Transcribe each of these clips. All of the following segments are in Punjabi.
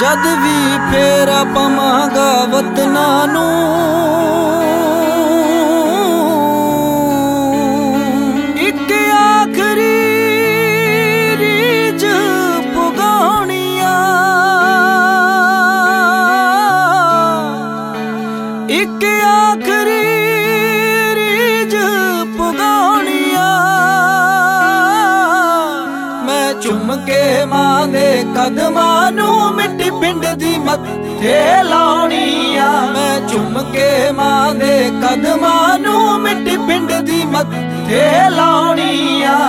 ਜਦ ਵੀ ਫੇਰਾ ਪਵਾਂਗਾ ਵਤਨਾਂ ਨੂੰ, ਇੱਕ ਆਖਰੀ ਰੀਝ ਪੁਗਾਉਣੀ ਆ, ਇੱਕ ਆਖਰੀ ਰੀਝ ਪੁਗਾਉਣੀ ਆ। ਮੈਂ ਚੁੰਮ ਕੇ ਮਾਂ ਦੇ ਕਦਮਾਂ ਨੂੰ ਮਿੱਟੀ ਪਿੰਡ ਦੀ ਮੱਥੇ ਲਾਉਣੀ ਆ। ਮੈਂ ਚੁੰਮ ਕੇ ਮਾਂ ਦੇ ਕਦਮਾਂ ਨੂੰ ਮਿੱਟੀ ਪਿੰਡ ਦੀ ਮੱਥੇ ਲਾਉਣੀ ਆ।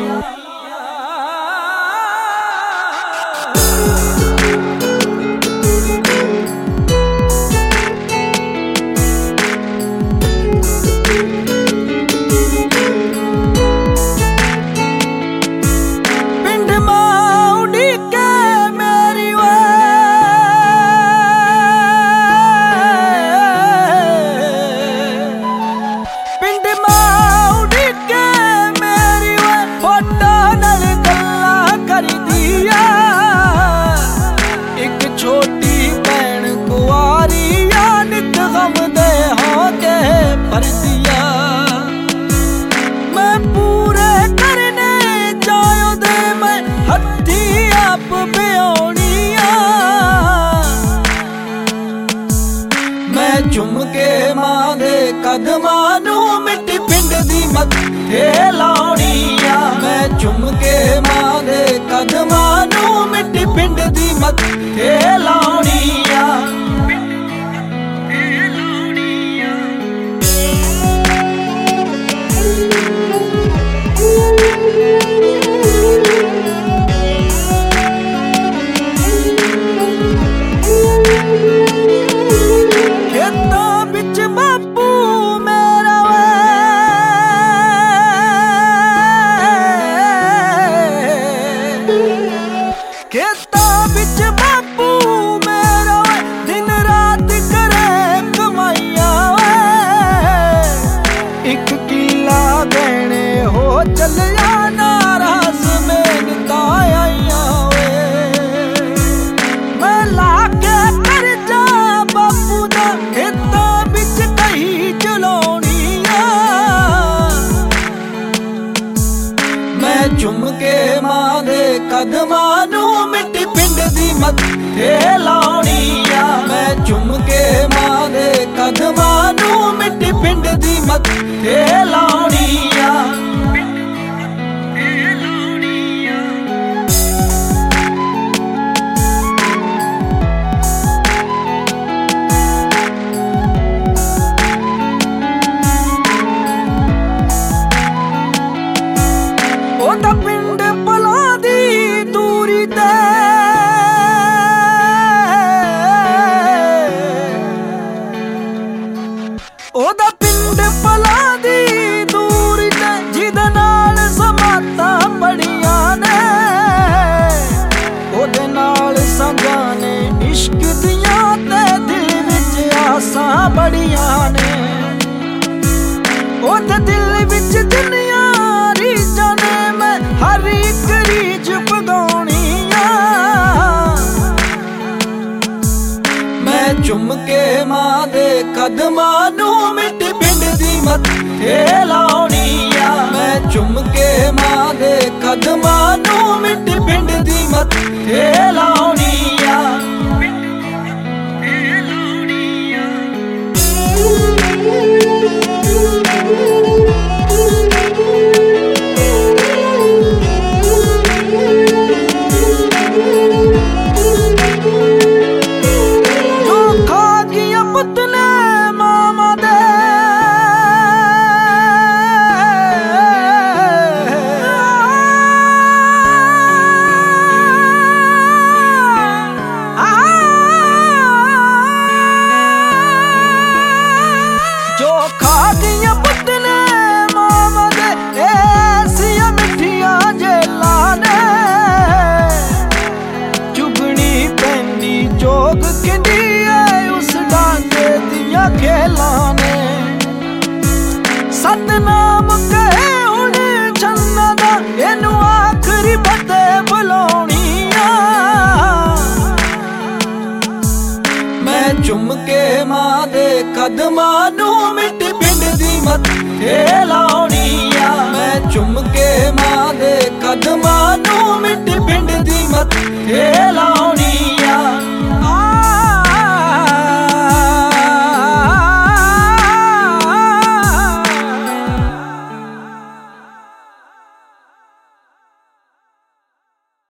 ਛੋਟੀ ਭੈਣ ਕੁਆਰੀ ਆ ਨਿਤ ਗਮ ਦੇ ਹੋ ਕੇ ਪਰਦੀਆ। ਮੈਂ ਪੂਰੇ ਕਰਨੇ ਜਾਇਓ ਦੇ ਮੈਂ ਹੱਥੀ ਆਪ ਬਿਆਉਣੀ ਆ। ਮੈਂ ਚੁੰਮ ਕੇ ਮਾਂ ਦੇ ਕਦਮਾਂ ਨੂੰ ਮਿੱਟੀ ਪਿੰਡ ਦੀ ਮੱਥੇ ਲਾਉਣੀ ਆ। ਮੈਂ ਚੁੰਮ ਕੇ ਮਾਂ ਦੇ ਕਦਮਾਂ ਨੂੰ ਮਿੱਟੀ ਪਿੰਡ ਦੀ ਮੱਥੇ ਲਾਉਣੀ ਆ। ਖੇਤਾਂ ਵਿੱਚ ਬਾਪੂ ਮੇਰਾ ਖੇਤਾਂ ਵਿੱਚ ਬਾਪੂ ਮੇਰਾ ਦਿਨ ਰਾਤ ਕਰੇ ਕਮਾਈਆਂ ਵੇ। ਇੱਕ ਕਿੱਲਾ ਦੇਣੇ ਹੋ ਚੱਲਿਆ ਨਾਰਾਜ਼ ਮਿਹਨਤਾਂ ਆਈਆਂ ਵੇ। ਮੈਂ ਲਾ ਕੇ ਕਰਜ਼ਾ ਬਾਪੂ ਦਾ ਖੇਤਾਂ ਵਿੱਚ ਕਹੀ ਚਲਾਉਣੀ ਆ। ਮੈਂ ਚੁੰਮ ਕੇ ਮਾਂ ਦੇ ਕਦਮਾਂ ਨੂੰ ਮਿੱਟੀ ਪਿੰਡ ਦੀ ਮੱਥੇ ਲਾਉਣੀ ਆ। ਮੈਂ ਚੁੰਮ ਕੇ ਮਾਂ ਦੇ ਕਦਮਾਂ ਨੂੰ ਮਿੱਟੀ ਪਿੰਡ ਦੀ ਮੱਥੇ ਲਾਉਣੀ ਆ। ਉਹਦਾ ਪਿੰਡ ਭਲਾਂ ਦੀ ਦੂਰੀ ਤੇ ਉਹਦਾ ਪਿੰਡ ਭਲਾਂ ਦੀ ਦੂਰੀ ਤੇ ਜਿਹਦੇ ਨਾਲ ਸਮਾਤਾਂ ਬੜੀਆਂ ਨੇ। ਉਹਦੇ ਨਾਲ ਸੰਗਾਂ ਨੇ ਇਸ਼ਕ ਦੀਆਂ ਤੇ ਦਿਲ ਵਿੱਚ ਆਸਾਂ ਬੜੀਆਂ ਨੇ। ਉਹਦੇ ਦਿਲ ਵਿੱਚ ਜਿੰਨੀਆਂ ਰੀਝਾਂ ਨੇ ਮੈਂ ਹਰ ਇੱਕ ਰੀਝ ਪੁਗਾਉਣੀ ਆ। ਮੈਂ ਚੁੰਮ ਕੇ ਮਾਂ ਦੇ ਕਦਮਾਂ ਨੂੰ ਮਿੱਟੀ ਪਿੰਡ ਦੀ ਮੱਥੇ ਲਾਉਣੀ ਆ। ਮੈਂ ਚੁੰਮ ਕੇ ਮਾਂ ਦੇ ਕਦਮਾਂ ਨੂੰ ਮਿੱਟੀ ਪਿੰਡ ਦੀ ਮੱਥੇ ਲਾਉਣੀ ਆ। ਜੋ ਖਾ ਗਈਆਂ ਪੁੱਤਲੇ ਮਾਮਾ ਦੇ ਕਦਮਾਂ ਨੂੰ ਮਿੱਟੀ ਪਿੰਡ ਦੀ ਮੱਥੇ ਲਾਉਣੀ ਆ। ਮੈਂ ਚੁੰਮ ਕੇ ਮਾਂ ਦੇ ਕਦਮਾਂ ਨੂੰ ਮਿੱਟੀ ਪਿੰਡ ਦੀ ਮੱਥੇ ਲਾਉਣੀ।